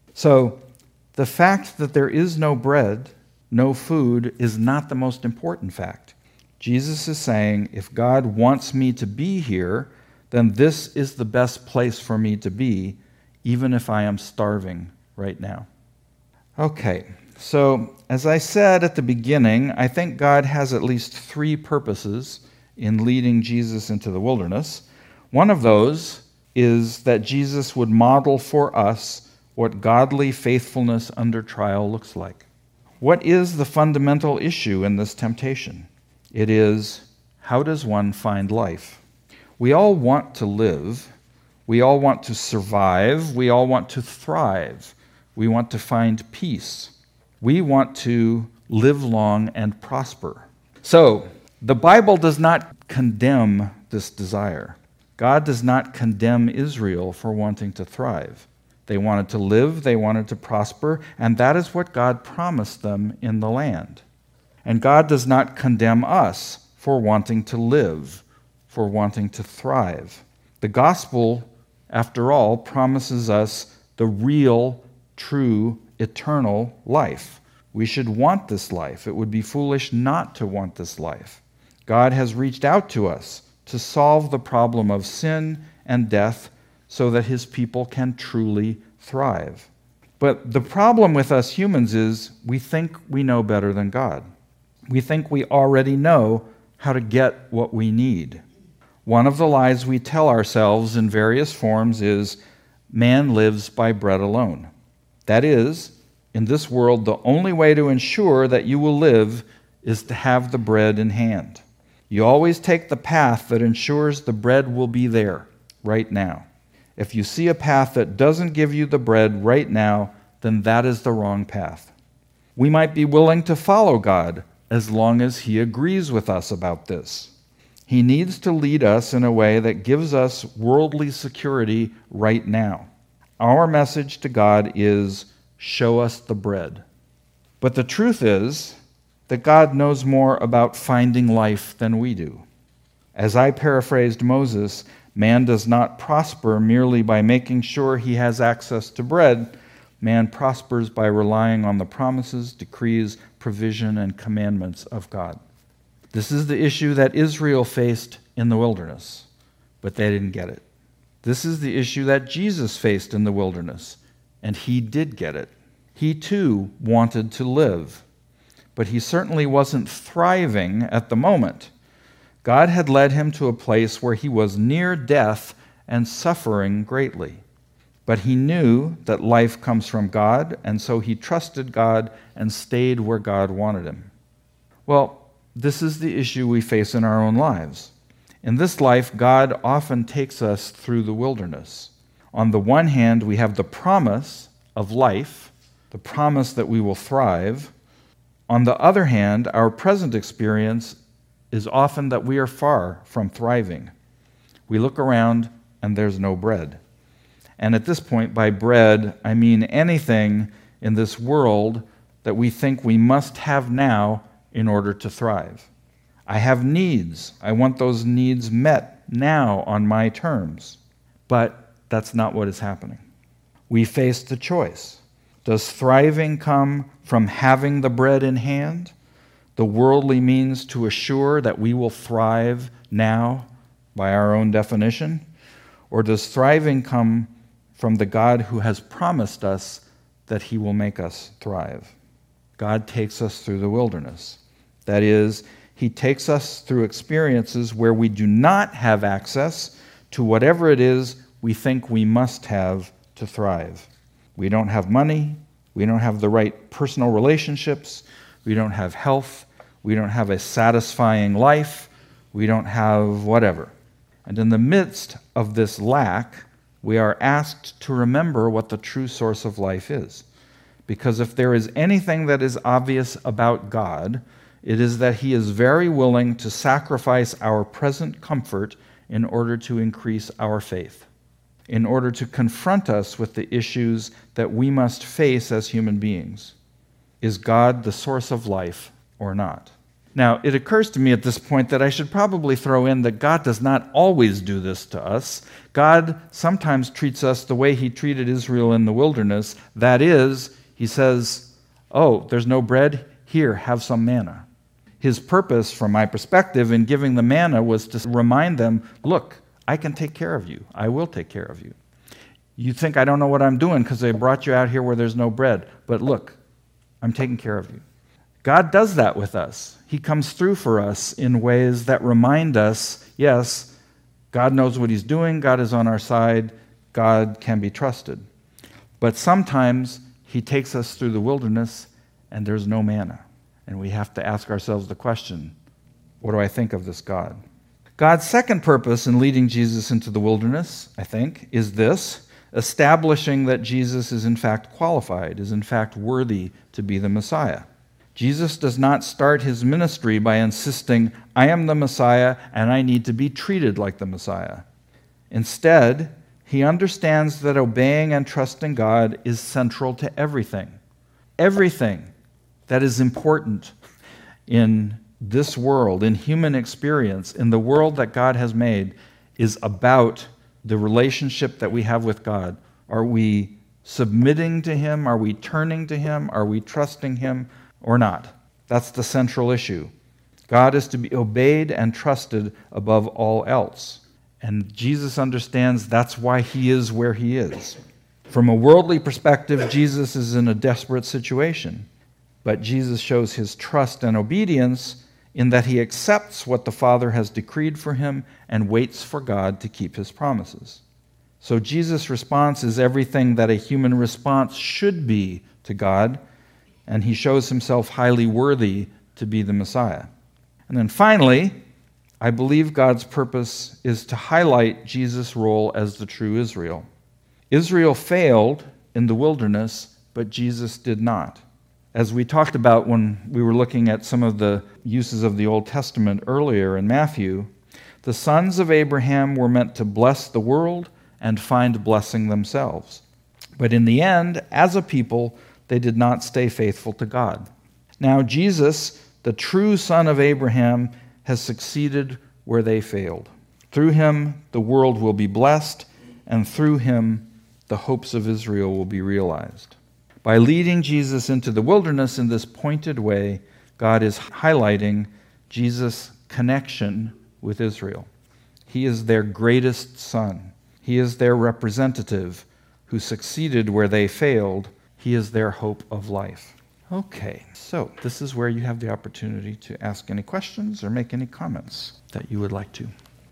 So, the fact that there is no bread, no food, is not the most important fact. Jesus is saying, if God wants me to be here, then this is the best place for me to be, even if I am starving right now. Okay, so as I said at the beginning, I think God has at least three purposes in leading Jesus into the wilderness. One of those is that Jesus would model for us what godly faithfulness under trial looks like. What is the fundamental issue in this temptation? It is, how does one find life? We all want to live. We all want to survive. We all want to thrive. We want to find peace. We want to live long and prosper. So, the Bible does not condemn this desire. God does not condemn Israel for wanting to thrive. They wanted to live, they wanted to prosper, and that is what God promised them in the land. And God does not condemn us for wanting to live, for wanting to thrive. The gospel, after all, promises us the real, true, eternal life. We should want this life. It would be foolish not to want this life. God has reached out to us to solve the problem of sin and death so that his people can truly thrive. But the problem with us humans is we think we know better than God. We think we already know how to get what we need. One of the lies we tell ourselves in various forms is, man lives by bread alone. That is, in this world, the only way to ensure that you will live is to have the bread in hand. You always take the path that ensures the bread will be there right now. If you see a path that doesn't give you the bread right now, then that is the wrong path. We might be willing to follow God as long as He agrees with us about this. He needs to lead us in a way that gives us worldly security right now. Our message to God is, show us the bread. But the truth is that God knows more about finding life than we do. As I paraphrased Moses, man does not prosper merely by making sure he has access to bread. Man prospers by relying on the promises, decrees, provision, and commandments of God. This is the issue that Israel faced in the wilderness, but they didn't get it. This is the issue that Jesus faced in the wilderness, and He did get it. He too wanted to live, but he certainly wasn't thriving at the moment. God had led him to a place where he was near death and suffering greatly. But he knew that life comes from God, and so he trusted God and stayed where God wanted him. Well, this is the issue we face in our own lives. In this life, God often takes us through the wilderness. On the one hand, we have the promise of life, the promise that we will thrive. On the other hand, our present experience is often that we are far from thriving. We look around and there's no bread. And at this point, by bread, I mean anything in this world that we think we must have now in order to thrive. I have needs. I want those needs met now on my terms. But that's not what is happening. We face the choice. Does thriving come from having the bread in hand, the worldly means to assure that we will thrive now by our own definition? Or does thriving come from the God who has promised us that He will make us thrive? God takes us through the wilderness. That is, He takes us through experiences where we do not have access to whatever it is we think we must have to thrive. We don't have money. We don't have the right personal relationships. We don't have health. We don't have a satisfying life. We don't have whatever. And in the midst of this lack, we are asked to remember what the true source of life is. Because if there is anything that is obvious about God, it is that He is very willing to sacrifice our present comfort in order to increase our faith, in order to confront us with the issues that we must face as human beings. Is God the source of life or not? Now, it occurs to me at this point that I should probably throw in that God does not always do this to us. God sometimes treats us the way He treated Israel in the wilderness. That is, He says, oh, there's no bread? Here, have some manna. His purpose, from my perspective, in giving the manna was to remind them, look, I can take care of you. I will take care of you. You think I don't know what I'm doing because I brought you out here where there's no bread. But look, I'm taking care of you. God does that with us. He comes through for us in ways that remind us, yes, God knows what He's doing. God is on our side. God can be trusted. But sometimes He takes us through the wilderness and there's no manna. And we have to ask ourselves the question, what do I think of this God? God's second purpose in leading Jesus into the wilderness, I think, is this: establishing that Jesus is in fact qualified, is in fact worthy to be the Messiah. Jesus does not start His ministry by insisting, I am the Messiah and I need to be treated like the Messiah. Instead, He understands that obeying and trusting God is central to everything. Everything that is important in this world, in human experience, in the world that God has made, is about the relationship that we have with God. Are we submitting to Him? Are we turning to Him? Are we trusting Him or not? That's the central issue. God is to be obeyed and trusted above all else. And Jesus understands that's why He is where He is. From a worldly perspective, Jesus is in a desperate situation. But Jesus shows His trust and obedience in that he accepts what the Father has decreed for him and waits for God to keep his promises. So Jesus' response is everything that a human response should be to God, and he shows himself highly worthy to be the Messiah. And then finally, I believe God's purpose is to highlight Jesus' role as the true Israel. Israel failed in the wilderness, but Jesus did not. As we talked about when we were looking at some of the uses of the Old Testament earlier in Matthew, the sons of Abraham were meant to bless the world and find blessing themselves. But in the end, as a people, they did not stay faithful to God. Now Jesus, the true son of Abraham, has succeeded where they failed. Through him, the world will be blessed, and through him, the hopes of Israel will be realized. By leading Jesus into the wilderness in this pointed way, God is highlighting Jesus' connection with Israel. He is their greatest son. He is their representative who succeeded where they failed. He is their hope of life. Okay, so this is where you have the opportunity to ask any questions or make any comments that you would like to.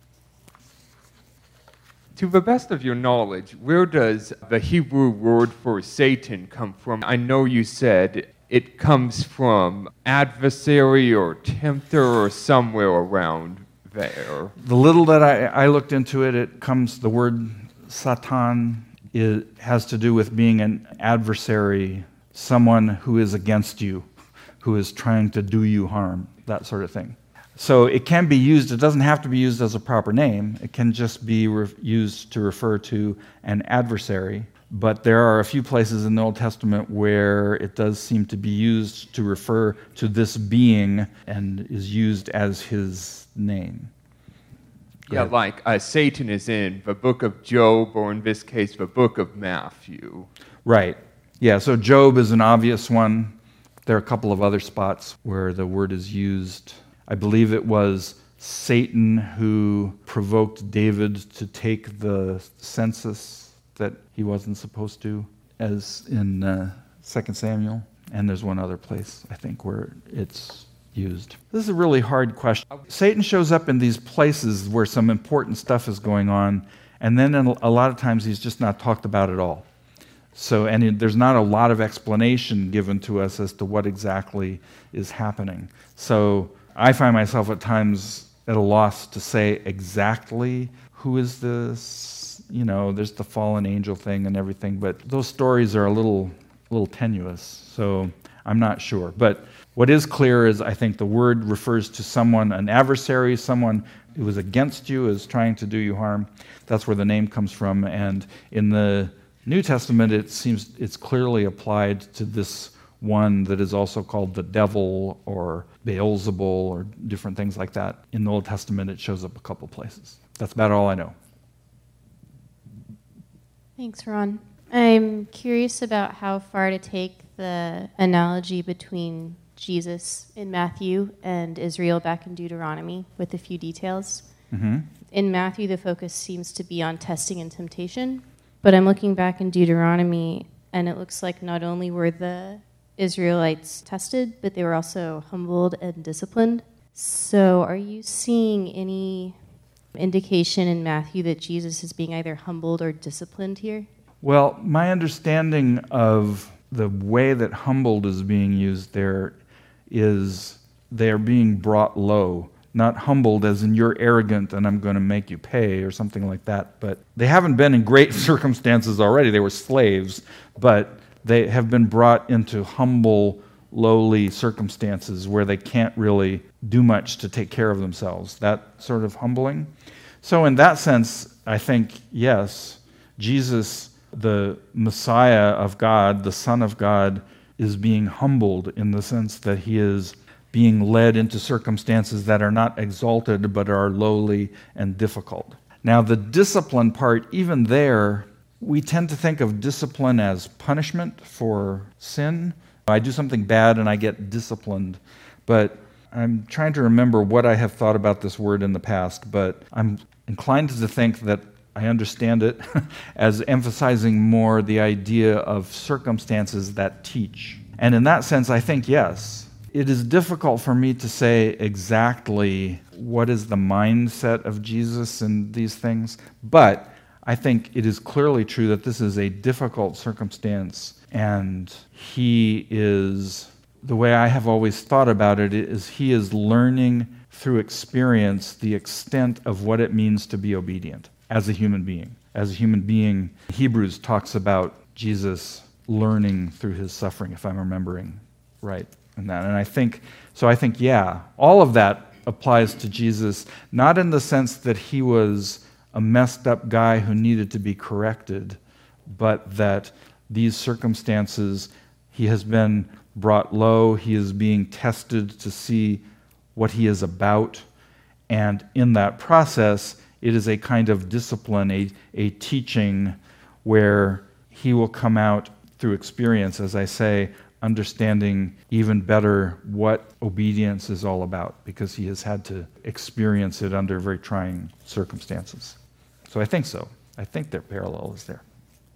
To the best of your knowledge, where does the Hebrew word for Satan come from? I know you said it comes from adversary or tempter or somewhere around there. The little that I, I looked into it, it comes, the word Satan, it has to do with being an adversary, someone who is against you, who is trying to do you harm, that sort of thing. So it can be used, it doesn't have to be used as a proper name, it can just be re- used to refer to an adversary. But there are a few places in the Old Testament where it does seem to be used to refer to this being and is used as his name. Go yeah, ahead. like uh, Satan is in the book of Job, or in this case, the book of Matthew. Right. Yeah, so Job is an obvious one. There are a couple of other spots where the word is used. I believe it was Satan who provoked David to take the census that he wasn't supposed to, as in uh, Second Samuel. And there's one other place, I think, where it's used. This is a really hard question. Satan shows up in these places where some important stuff is going on, and then in a lot of times he's just not talked about at all. So, and it, there's not a lot of explanation given to us as to what exactly is happening. So I find myself at times at a loss to say exactly who is this, you know, there's the fallen angel thing and everything, but those stories are a little, a little tenuous, so I'm not sure. But what is clear is I think the word refers to someone, an adversary, someone who is against you, is trying to do you harm. That's where the name comes from, and in the New Testament, it seems it's clearly applied to this one that is also called the devil or Beelzebul or different things like that. In the Old Testament, it shows up a couple places. That's about all I know. Thanks, Ron. I'm curious about how far to take the analogy between Jesus in Matthew and Israel back in Deuteronomy with a few details. Mm-hmm. In Matthew, the focus seems to be on testing and temptation. But I'm looking back in Deuteronomy, and it looks like not only were the Israelites tested, but they were also humbled and disciplined. So are you seeing any indication in Matthew that Jesus is being either humbled or disciplined here? Well, my understanding of the way that humbled is being used there is they're being brought low. Not humbled as in you're arrogant and I'm going to make you pay or something like that. But they haven't been in great circumstances already. They were slaves, but they have been brought into humble, lowly circumstances where they can't really do much to take care of themselves. That sort of humbling. So in that sense, I think, yes, Jesus, the Messiah of God, the Son of God, is being humbled in the sense that he is being led into circumstances that are not exalted but are lowly and difficult. Now, the discipline part, even there, we tend to think of discipline as punishment for sin. I do something bad and I get disciplined, but I'm trying to remember what I have thought about this word in the past, but I'm inclined to think that I understand it as emphasizing more the idea of circumstances that teach. And in that sense, I think, yes, it is difficult for me to say exactly what is the mindset of Jesus in these things, but I think it is clearly true that this is a difficult circumstance, and he is, the way I have always thought about it, is he is learning through experience the extent of what it means to be obedient as a human being. As a human being, Hebrews talks about Jesus learning through his suffering, if I'm remembering right in that. And I think, so I think, yeah, all of that applies to Jesus, not in the sense that he was a messed up guy who needed to be corrected, but that these circumstances, he has been brought low, he is being tested to see what he is about, and in that process, it is a kind of discipline, a, a teaching where he will come out through experience, as I say, understanding even better what obedience is all about, because he has had to experience it under very trying circumstances. So I think so. I think their parallel is there.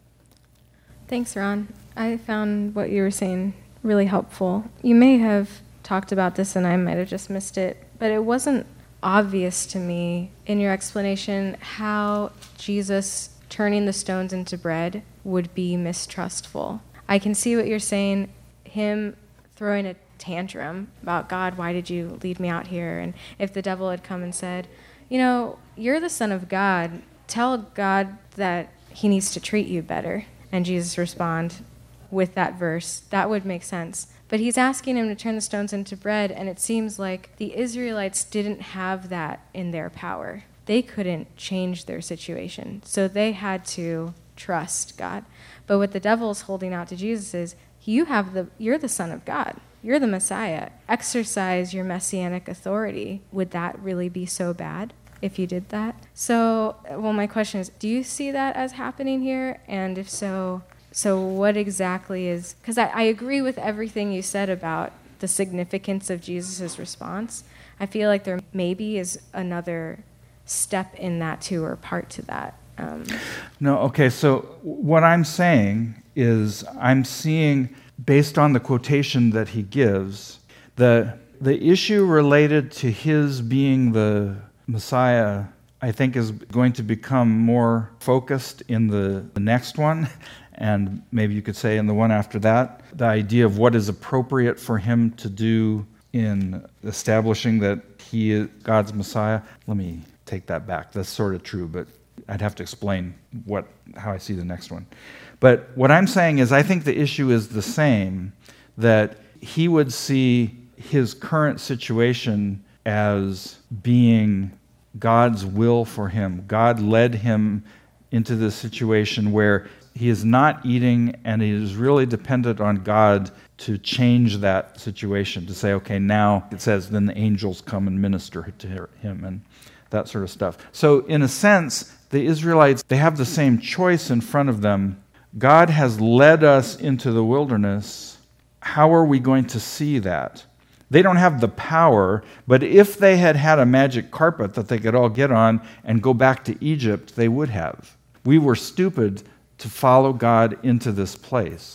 Thanks, Ron. I found what you were saying really helpful. You may have talked about this and I might have just missed it, but it wasn't obvious to me in your explanation how Jesus turning the stones into bread would be mistrustful. I can see what you're saying, him throwing a tantrum about, God, why did you lead me out here? And if the devil had come and said, you know, you're the Son of God, tell God that he needs to treat you better. And Jesus respond with that verse, that would make sense. But he's asking him to turn the stones into bread, and it seems like the Israelites didn't have that in their power. They couldn't change their situation, so they had to trust God. But what the devil's holding out to Jesus is, you have the, you're the Son of God. You're the Messiah. Exercise your messianic authority. Would that really be so bad if you did that? So, well, my question is, do you see that as happening here? And if so, so what exactly is, because I, I agree with everything you said about the significance of Jesus' response. I feel like there maybe is another step in that too, or part to that. Um, no, okay, so what I'm saying is I'm seeing, based on the quotation that he gives, the the issue related to his being the Messiah, I think, is going to become more focused in the, the next one, and maybe you could say in the one after that, the idea of what is appropriate for him to do in establishing that he is God's Messiah. Let me take that back. That's sort of true, but I'd have to explain what how I see the next one. But what I'm saying is I think the issue is the same, that he would see his current situation as being God's will for him. God led him into this situation where he is not eating, and he is really dependent on God to change that situation, to say, okay, now it says, then the angels come and minister to him, and that sort of stuff. So in a sense, the Israelites, they have the same choice in front of them. God has led us into the wilderness. How are we going to see that? They don't have the power, but if they had had a magic carpet that they could all get on and go back to Egypt, they would have. We were stupid to follow God into this place.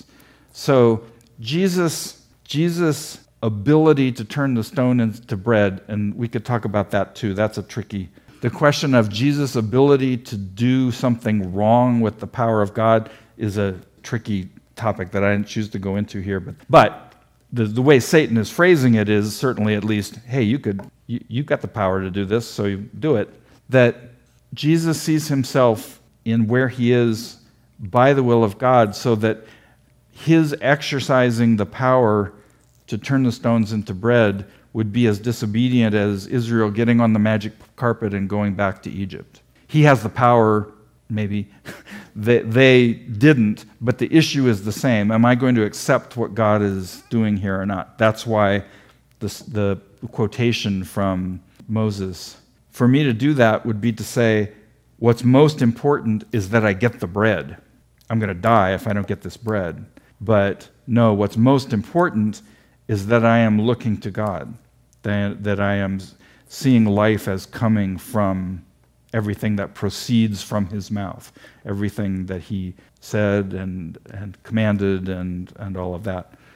So Jesus, Jesus' ability to turn the stone into bread, and we could talk about that too, that's a tricky. The question of Jesus' ability to do something wrong with the power of God is a tricky topic that I didn't choose to go into here. But, but the, the way Satan is phrasing it is certainly at least, hey, you could, you, you've got the power to do this, so you do it. That Jesus sees himself in where he is by the will of God, so that his exercising the power to turn the stones into bread would be as disobedient as Israel getting on the magic carpet and going back to Egypt. He has the power, maybe. they, they didn't, but the issue is the same. Am I going to accept what God is doing here or not? That's why this, the quotation from Moses, for me to do that would be to say, what's most important is that I get the bread. I'm going to die if I don't get this bread. But no, what's most important is that I am looking to God, that, that I am seeing life as coming from everything that proceeds from his mouth, everything that he said and, and commanded and, and all of that.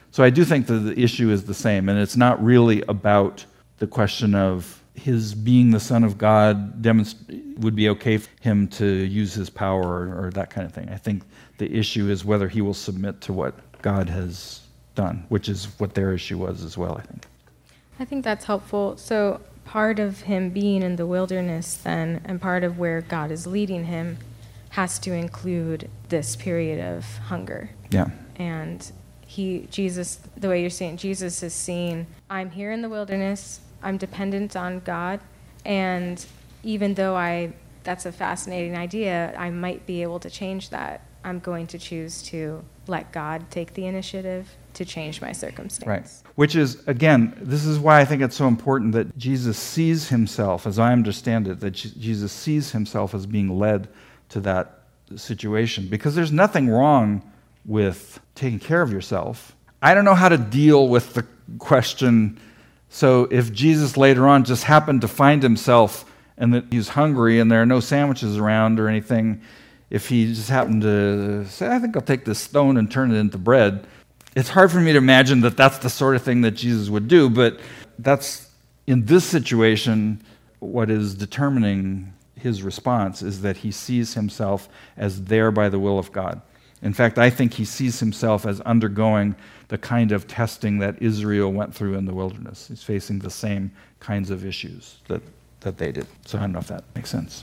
So I do think that the issue is the same, and it's not really about the question of his being the Son of God demonst- would be okay for him to use his power or, or that kind of thing. I think the issue is whether he will submit to what God has done, which is what their issue was as well, I think. I think that's helpful. So part of him being in the wilderness then, and part of where God is leading him, has to include this period of hunger. Yeah. And he, Jesus, the way you're saying, Jesus is seeing, I'm here in the wilderness, I'm dependent on God, and even though I, that's a fascinating idea, I might be able to change that. I'm going to choose to let God take the initiative to change my circumstance. Right. Which is, again, this is why I think it's so important that Jesus sees himself, as I understand it, that Je- Jesus sees himself as being led to that situation. Because there's nothing wrong with taking care of yourself. I don't know how to deal with the question, so if Jesus later on just happened to find himself and that he's hungry and there are no sandwiches around or anything, if he just happened to say, I think I'll take this stone and turn it into bread, it's hard for me to imagine that that's the sort of thing that Jesus would do, but that's, in this situation, what is determining his response is that he sees himself as there by the will of God. In fact, I think he sees himself as undergoing the kind of testing that Israel went through in the wilderness. He's facing the same kinds of issues that, that they did. So I don't know if that makes sense.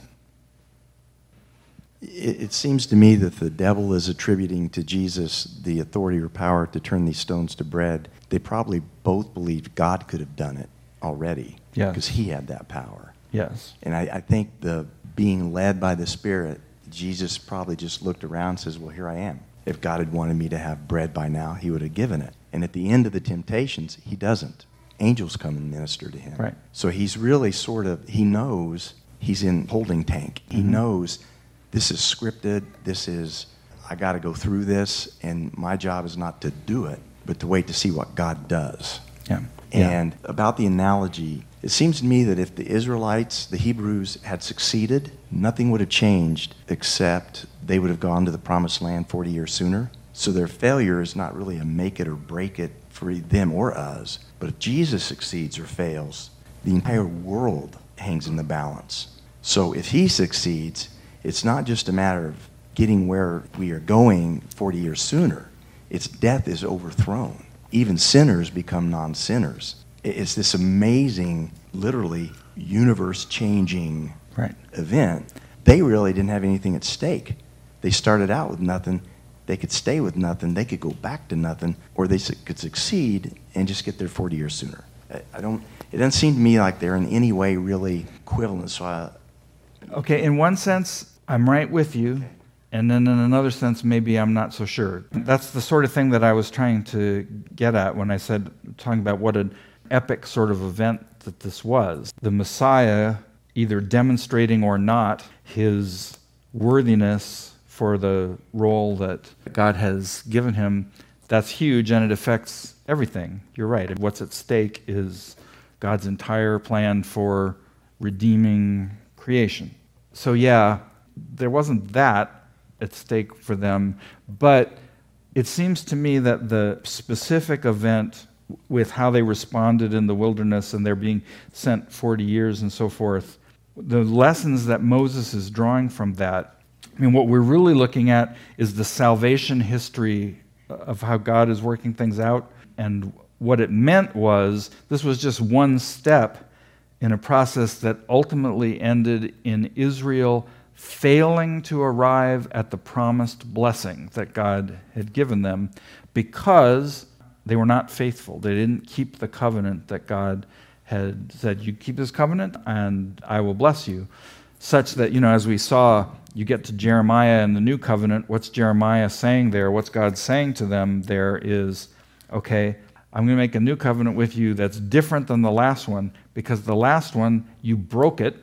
It, it seems to me that the devil is attributing to Jesus the authority or power to turn these stones to bread. They probably both believed God could have done it already, Yes. because he had that power. Yes. And I, I think the being led by the Spirit, Jesus probably just looked around and says, well, here I am. If God had wanted me to have bread by now, he would have given it. And at the end of the temptations, he doesn't. Angels come and minister to him. Right. So he's really sort of, he knows he's in holding tank. He Mm-hmm. knows this is scripted, this is, I got to go through this, and my job is not to do it, but to wait to see what God does. Yeah. And about the analogy, it seems to me that if the Israelites, the Hebrews, had succeeded, nothing would have changed except they would have gone to the promised land forty years sooner. So their failure is not really a make it or break it for them or us. But if Jesus succeeds or fails, the entire world hangs in the balance. So if he succeeds, it's not just a matter of getting where we are going forty years sooner. It's death is overthrown. Even sinners become non-sinners. It's this amazing, literally universe-changing Right. event. They really didn't have anything at stake. They started out with nothing. They could stay with nothing. They could go back to nothing, or they could succeed and just get there forty years sooner. I don't. It doesn't seem to me like they're in any way really equivalent. So I, Okay, in one sense, I'm right with you, and then in another sense, maybe I'm not so sure. That's the sort of thing that I was trying to get at when I said, talking about what an epic sort of event that this was. The Messiah, either demonstrating or not his worthiness for the role that God has given him, that's huge, and it affects everything. You're right. What's at stake is God's entire plan for redeeming creation. So yeah, there wasn't that at stake for them, but it seems to me that the specific event with how they responded in the wilderness and they're being sent forty years and so forth, the lessons that Moses is drawing from that, I mean, what we're really looking at is the salvation history of how God is working things out, and what it meant was this was just one step in a process that ultimately ended in Israel failing to arrive at the promised blessing that God had given them because they were not faithful. They didn't keep the covenant that God had said, you keep this covenant and I will bless you. Such that, you know, as we saw, you get to Jeremiah and the new covenant, what's Jeremiah saying there? What's God saying to them there is, okay, I'm going to make a new covenant with you that's different than the last one, because the last one, you broke it,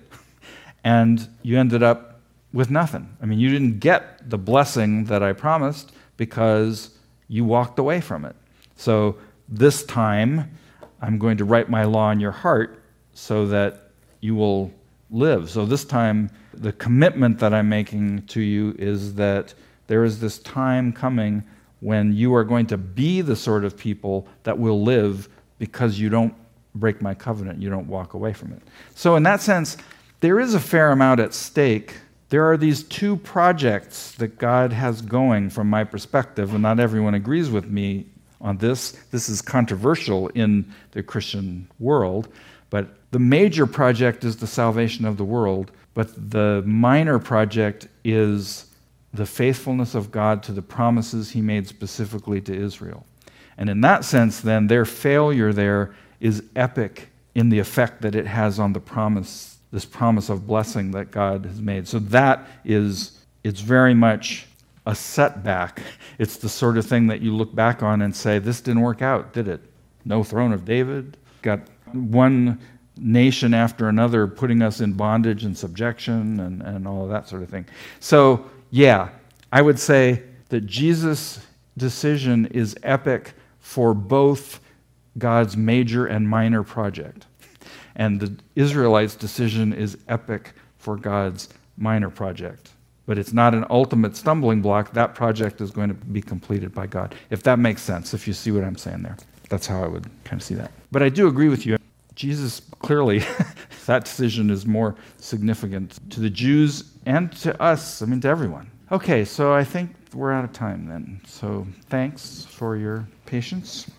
and you ended up with nothing. I mean, you didn't get the blessing that I promised because you walked away from it. So this time, I'm going to write my law in your heart so that you will live. So this time, the commitment that I'm making to you is that there is this time coming when you are going to be the sort of people that will live because you don't break my covenant, you don't walk away from it. So in that sense, there is a fair amount at stake. There are these two projects that God has going from my perspective, and not everyone agrees with me on this. This is controversial in the Christian world, but the major project is the salvation of the world, but the minor project is the faithfulness of God to the promises he made specifically to Israel. And in that sense, then, their failure there is epic in the effect that it has on the promise, this promise of blessing that God has made. So that is, it's very much a setback. It's the sort of thing that you look back on and say, this didn't work out, did it? No throne of David, got one nation after another putting us in bondage and subjection and, and all of that sort of thing. So, yeah, I would say that Jesus' decision is epic for both God's major and minor project. And the Israelites' decision is epic for God's minor project. But it's not an ultimate stumbling block. That project is going to be completed by God. If that makes sense, if you see what I'm saying there. That's how I would kind of see that. But I do agree with you. Jesus, clearly, that decision is more significant to the Jews and to us, I mean, to everyone. Okay, so I think we're out of time then. So thanks for your patience.